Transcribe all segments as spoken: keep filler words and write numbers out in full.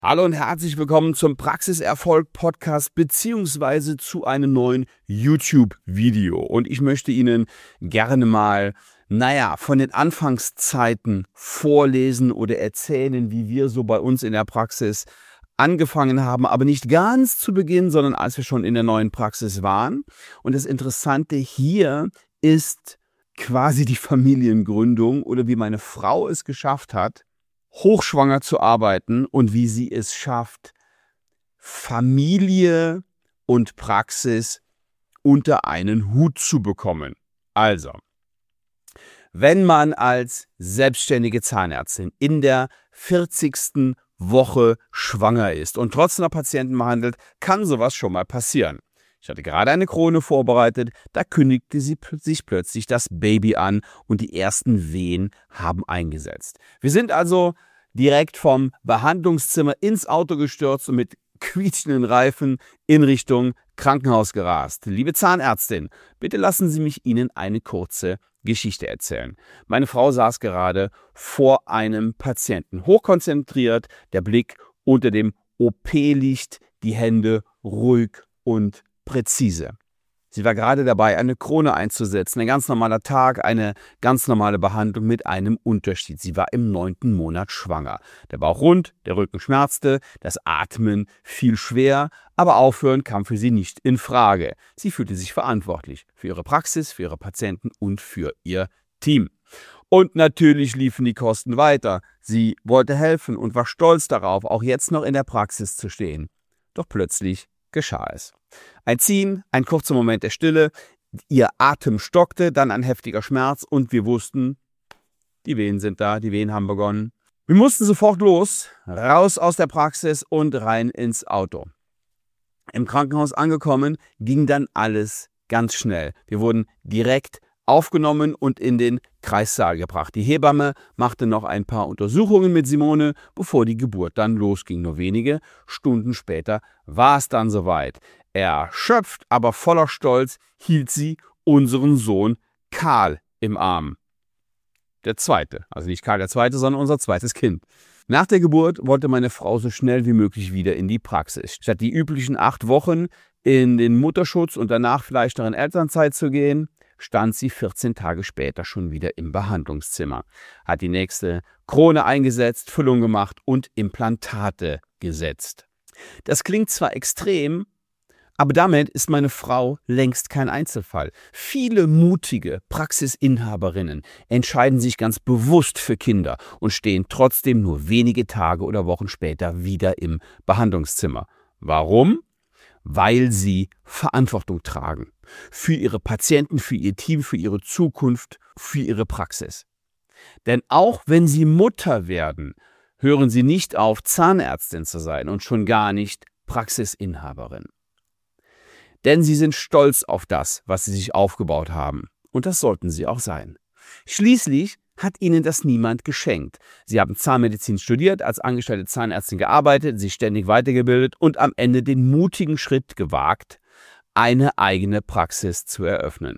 Hallo und herzlich willkommen zum Praxiserfolg-Podcast beziehungsweise zu einem neuen YouTube-Video. Und ich möchte Ihnen gerne mal, naja, von den Anfangszeiten vorlesen oder erzählen, wie wir so bei uns in der Praxis angefangen haben, aber nicht ganz zu Beginn, sondern als wir schon in der neuen Praxis waren. Und das Interessante hier ist quasi die Familiengründung oder wie meine Frau es geschafft hat, hochschwanger zu arbeiten und wie sie es schafft, Familie und Praxis unter einen Hut zu bekommen. Also, wenn man als selbstständige Zahnärztin in der vierzigsten Woche schwanger ist und trotzdem noch Patienten behandelt, kann sowas schon mal passieren. Ich hatte gerade eine Krone vorbereitet, da kündigte sie sich plötzlich das Baby an und die ersten Wehen haben eingesetzt. Wir sind also direkt vom Behandlungszimmer ins Auto gestürzt und mit quietschenden Reifen in Richtung Krankenhaus gerast. Liebe Zahnärztin, bitte lassen Sie mich Ihnen eine kurze Geschichte erzählen. Meine Frau saß gerade vor einem Patienten, hochkonzentriert, der Blick unter dem O P-Licht, die Hände ruhig und präzise. Sie war gerade dabei, eine Krone einzusetzen, ein ganz normaler Tag, eine ganz normale Behandlung mit einem Unterschied. Sie war im neunten Monat schwanger. Der Bauch rund, der Rücken schmerzte, das Atmen fiel schwer, aber aufhören kam für sie nicht in Frage. Sie fühlte sich verantwortlich für ihre Praxis, für ihre Patienten und für ihr Team. Und natürlich liefen die Kosten weiter. Sie wollte helfen und war stolz darauf, auch jetzt noch in der Praxis zu stehen. Doch plötzlich geschah es. Ein Ziehen, ein kurzer Moment der Stille, ihr Atem stockte, dann ein heftiger Schmerz und wir wussten, die Wehen sind da, die Wehen haben begonnen. Wir mussten sofort los, raus aus der Praxis und rein ins Auto. Im Krankenhaus angekommen, ging dann alles ganz schnell. Wir wurden direkt aufgenommen und in den Kreissaal gebracht. Die Hebamme machte noch ein paar Untersuchungen mit Simone, bevor die Geburt dann losging. Nur wenige Stunden später war es dann soweit. Erschöpft, aber voller Stolz hielt sie unseren Sohn Karl im Arm. Der zweite, also nicht Karl der Zweite, sondern unser zweites Kind. Nach der Geburt wollte meine Frau so schnell wie möglich wieder in die Praxis. Statt die üblichen acht Wochen in den Mutterschutz und danach vielleicht noch in Elternzeit zu gehen, stand sie vierzehn Tage später schon wieder im Behandlungszimmer, hat die nächste Krone eingesetzt, Füllung gemacht und Implantate gesetzt. Das klingt zwar extrem, aber damit ist meine Frau längst kein Einzelfall. Viele mutige Praxisinhaberinnen entscheiden sich ganz bewusst für Kinder und stehen trotzdem nur wenige Tage oder Wochen später wieder im Behandlungszimmer. Warum? Weil sie Verantwortung tragen. Für ihre Patienten, für ihr Team, für ihre Zukunft, für ihre Praxis. Denn auch wenn sie Mutter werden, hören sie nicht auf, Zahnärztin zu sein und schon gar nicht Praxisinhaberin. Denn sie sind stolz auf das, was sie sich aufgebaut haben. Und das sollten sie auch sein. Schließlich hat ihnen das niemand geschenkt. Sie haben Zahnmedizin studiert, als angestellte Zahnärztin gearbeitet, sich ständig weitergebildet und am Ende den mutigen Schritt gewagt, eine eigene Praxis zu eröffnen.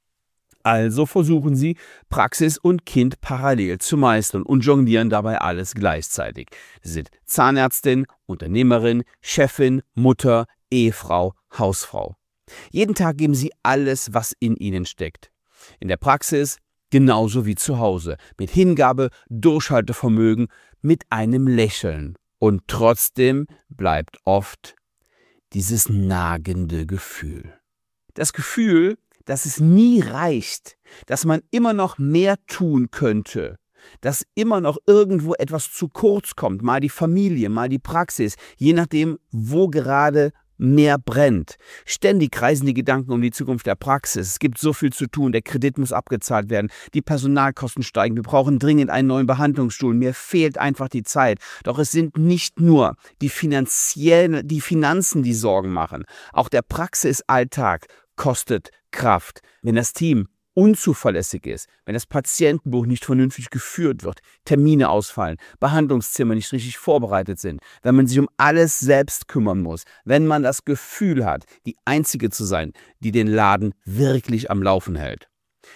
Also versuchen sie, Praxis und Kind parallel zu meistern und jonglieren dabei alles gleichzeitig. Sie sind Zahnärztin, Unternehmerin, Chefin, Mutter, Ehefrau, Hausfrau. Jeden Tag geben sie alles, was in ihnen steckt. In der Praxis genauso wie zu Hause, mit Hingabe, Durchhaltevermögen, mit einem Lächeln. Und trotzdem bleibt oft dieses nagende Gefühl. Das Gefühl, dass es nie reicht, dass man immer noch mehr tun könnte, dass immer noch irgendwo etwas zu kurz kommt, mal die Familie, mal die Praxis, je nachdem, wo gerade mehr brennt. Ständig kreisen die Gedanken um die Zukunft der Praxis. Es gibt so viel zu tun, der Kredit muss abgezahlt werden, die Personalkosten steigen, wir brauchen dringend einen neuen Behandlungsstuhl, mir fehlt einfach die Zeit. Doch es sind nicht nur die finanziellen, die Finanzen, die Sorgen machen. Auch der Praxisalltag kostet Kraft. Wenn das Team unzuverlässig ist, wenn das Patientenbuch nicht vernünftig geführt wird, Termine ausfallen, Behandlungszimmer nicht richtig vorbereitet sind, wenn man sich um alles selbst kümmern muss, wenn man das Gefühl hat, die Einzige zu sein, die den Laden wirklich am Laufen hält.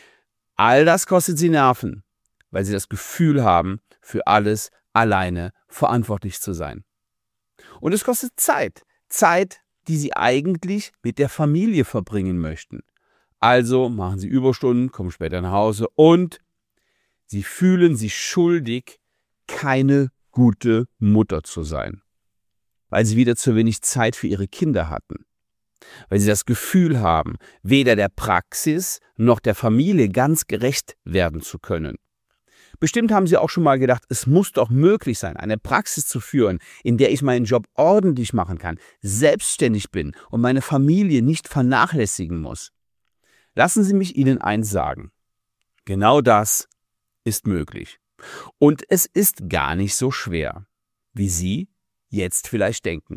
All das kostet sie Nerven, weil sie das Gefühl haben, für alles alleine verantwortlich zu sein. Und es kostet Zeit. Zeit, die Sie eigentlich mit der Familie verbringen möchten. Also machen Sie Überstunden, kommen später nach Hause und Sie fühlen sich schuldig, keine gute Mutter zu sein, weil Sie wieder zu wenig Zeit für Ihre Kinder hatten, weil Sie das Gefühl haben, weder der Praxis noch der Familie ganz gerecht werden zu können. Bestimmt haben Sie auch schon mal gedacht, es muss doch möglich sein, eine Praxis zu führen, in der ich meinen Job ordentlich machen kann, selbstständig bin und meine Familie nicht vernachlässigen muss. Lassen Sie mich Ihnen eins sagen. Genau das ist möglich. Und es ist gar nicht so schwer, wie Sie jetzt vielleicht denken.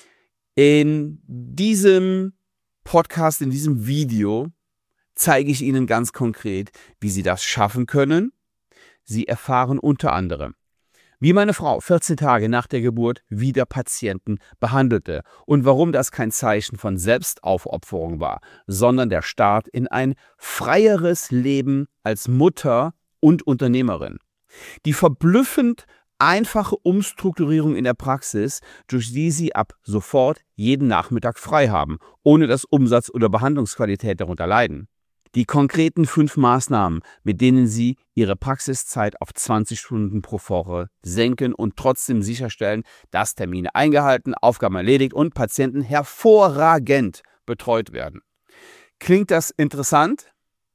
In diesem Podcast, in diesem Video zeige ich Ihnen ganz konkret, wie Sie das schaffen können. Sie erfahren unter anderem, wie meine Frau vierzehn Tage nach der Geburt wieder Patienten behandelte und warum das kein Zeichen von Selbstaufopferung war, sondern der Start in ein freieres Leben als Mutter und Unternehmerin. Die verblüffend einfache Umstrukturierung in der Praxis, durch die Sie ab sofort jeden Nachmittag frei haben, ohne dass Umsatz oder Behandlungsqualität darunter leiden. Die konkreten fünf Maßnahmen, mit denen Sie Ihre Praxiszeit auf zwanzig Stunden pro Woche senken und trotzdem sicherstellen, dass Termine eingehalten, Aufgaben erledigt und Patienten hervorragend betreut werden. Klingt das interessant?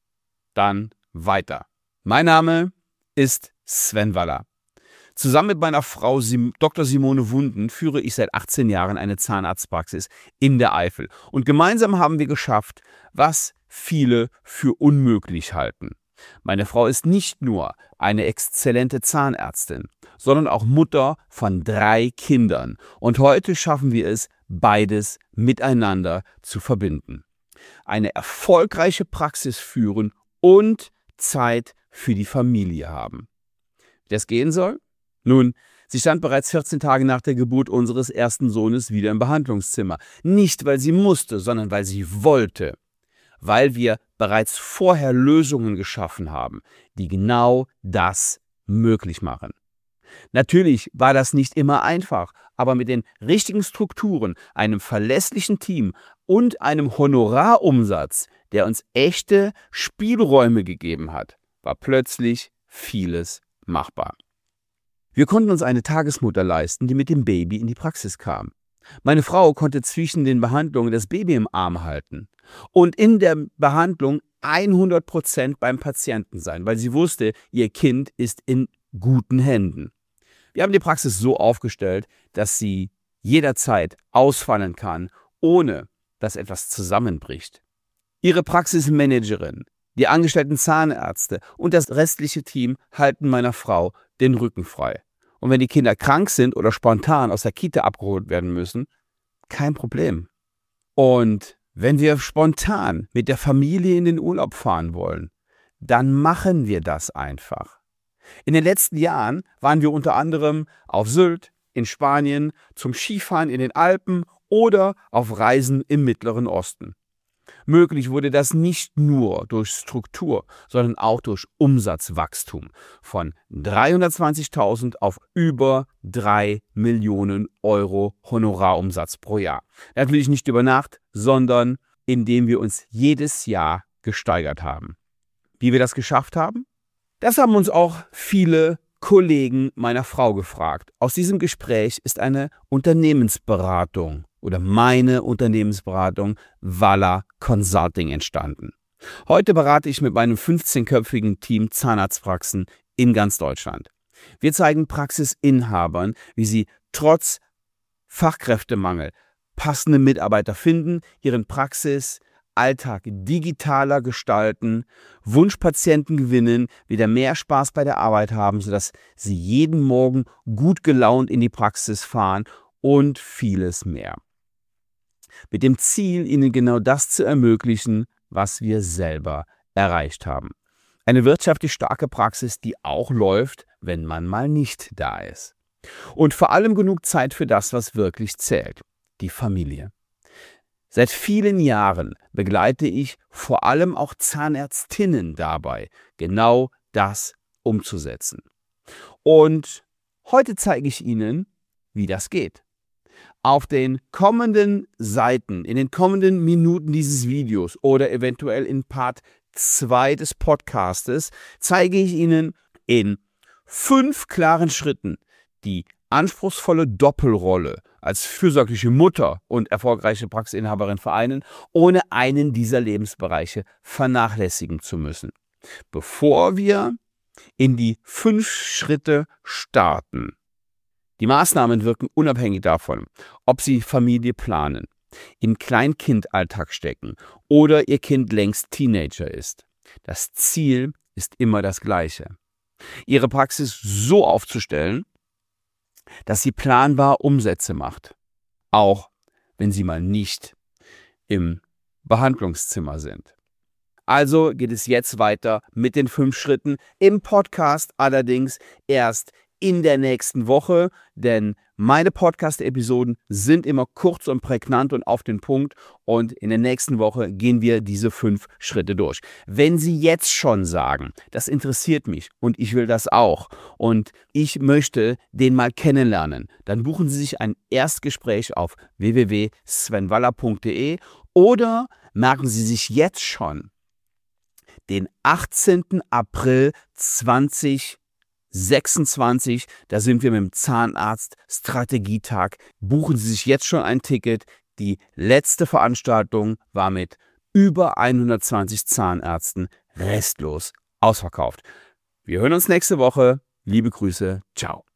Dann weiter. Mein Name ist Sven Waller. Zusammen mit meiner Frau Doktor Simone Wunden führe ich seit achtzehn Jahren eine Zahnarztpraxis in der Eifel. Und gemeinsam haben wir geschafft, was viele für unmöglich halten. Meine Frau ist nicht nur eine exzellente Zahnärztin, sondern auch Mutter von drei Kindern. Und heute schaffen wir es, beides miteinander zu verbinden. Eine erfolgreiche Praxis führen und Zeit für die Familie haben. Wie das gehen soll? Nun, sie stand bereits vierzehn Tage nach der Geburt unseres ersten Sohnes wieder im Behandlungszimmer. Nicht, weil sie musste, sondern weil sie wollte. Weil wir bereits vorher Lösungen geschaffen haben, die genau das möglich machen. Natürlich war das nicht immer einfach, aber mit den richtigen Strukturen, einem verlässlichen Team und einem Honorarumsatz, der uns echte Spielräume gegeben hat, war plötzlich vieles machbar. Wir konnten uns eine Tagesmutter leisten, die mit dem Baby in die Praxis kam. Meine Frau konnte zwischen den Behandlungen das Baby im Arm halten und in der Behandlung hundert Prozent beim Patienten sein, weil sie wusste, ihr Kind ist in guten Händen. Wir haben die Praxis so aufgestellt, dass sie jederzeit ausfallen kann, ohne dass etwas zusammenbricht. Ihre Praxismanagerin, die angestellten Zahnärzte und das restliche Team halten meiner Frau den Rücken frei. Und wenn die Kinder krank sind oder spontan aus der Kita abgeholt werden müssen, kein Problem. Und wenn wir spontan mit der Familie in den Urlaub fahren wollen, dann machen wir das einfach. In den letzten Jahren waren wir unter anderem auf Sylt, in Spanien, zum Skifahren in den Alpen oder auf Reisen im Mittleren Osten. Möglich wurde das nicht nur durch Struktur, sondern auch durch Umsatzwachstum von dreihundertzwanzigtausend auf über drei Millionen Euro Honorarumsatz pro Jahr. Natürlich nicht über Nacht, sondern indem wir uns jedes Jahr gesteigert haben. Wie wir das geschafft haben? Das haben uns auch viele Kollegen meiner Frau gefragt. Aus diesem Gespräch ist eine Unternehmensberatung oder meine Unternehmensberatung Waller Consulting entstanden. Heute berate ich mit meinem fünfzehnköpfigen Team Zahnarztpraxen in ganz Deutschland. Wir zeigen Praxisinhabern, wie sie trotz Fachkräftemangel passende Mitarbeiter finden, ihren Praxisalltag digitaler gestalten, Wunschpatienten gewinnen, wieder mehr Spaß bei der Arbeit haben, sodass sie jeden Morgen gut gelaunt in die Praxis fahren und vieles mehr. Mit dem Ziel, ihnen genau das zu ermöglichen, was wir selber erreicht haben. Eine wirtschaftlich starke Praxis, die auch läuft, wenn man mal nicht da ist. Und vor allem genug Zeit für das, was wirklich zählt, die Familie. Seit vielen Jahren begleite ich vor allem auch Zahnärztinnen dabei, genau das umzusetzen. Und heute zeige ich Ihnen, wie das geht. Auf den kommenden Seiten, in den kommenden Minuten dieses Videos oder eventuell in Part zwei des Podcastes zeige ich Ihnen in fünf klaren Schritten die anspruchsvolle Doppelrolle als fürsorgliche Mutter und erfolgreiche Praxisinhaberin vereinen, ohne einen dieser Lebensbereiche vernachlässigen zu müssen. Bevor wir in die fünf Schritte starten. Die Maßnahmen wirken unabhängig davon, ob Sie Familie planen, im Kleinkindalltag stecken oder Ihr Kind längst Teenager ist. Das Ziel ist immer das gleiche. Ihre Praxis so aufzustellen, dass sie planbar Umsätze macht, auch wenn Sie mal nicht im Behandlungszimmer sind. Also geht es jetzt weiter mit den fünf Schritten, im Podcast allerdings erst in der nächsten Woche, denn meine Podcast-Episoden sind immer kurz und prägnant und auf den Punkt und in der nächsten Woche gehen wir diese fünf Schritte durch. Wenn Sie jetzt schon sagen, das interessiert mich und ich will das auch und ich möchte den mal kennenlernen, dann buchen Sie sich ein Erstgespräch auf w w w punkt sven waller punkt d e oder merken Sie sich jetzt schon den achtzehnten April zweitausendsechsundzwanzig, da sind wir mit dem Zahnarzt Strategietag. Buchen Sie sich jetzt schon ein Ticket. Die letzte Veranstaltung war mit über hundertzwanzig Zahnärzten restlos ausverkauft. Wir hören uns nächste Woche. Liebe Grüße. Ciao.